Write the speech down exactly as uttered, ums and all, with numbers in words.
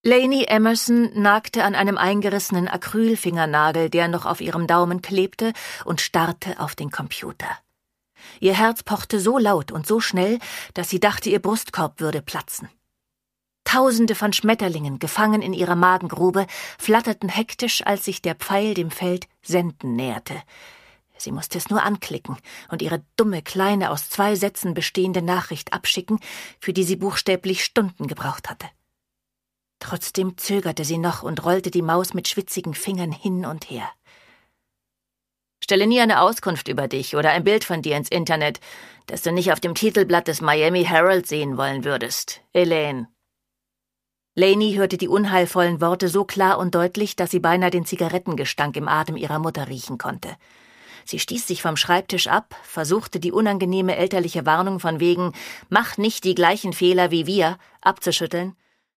Lainey Emerson nagte an einem eingerissenen Acrylfingernagel, der noch auf ihrem Daumen klebte, und starrte auf den Computer. Ihr Herz pochte so laut und so schnell, dass sie dachte, ihr Brustkorb würde platzen. Tausende von Schmetterlingen, gefangen in ihrer Magengrube, flatterten hektisch, als sich der Pfeil dem Feld Senden näherte. Sie musste es nur anklicken und ihre dumme, kleine, aus zwei Sätzen bestehende Nachricht abschicken, für die sie buchstäblich Stunden gebraucht hatte. Trotzdem zögerte sie noch und rollte die Maus mit schwitzigen Fingern hin und her. »Stelle nie eine Auskunft über dich oder ein Bild von dir ins Internet, das du nicht auf dem Titelblatt des Miami Herald sehen wollen würdest. Elaine.« Lainey hörte die unheilvollen Worte so klar und deutlich, dass sie beinahe den Zigarettengestank im Atem ihrer Mutter riechen konnte. Sie stieß sich vom Schreibtisch ab, versuchte die unangenehme elterliche Warnung von wegen »Mach nicht die gleichen Fehler wie wir« abzuschütteln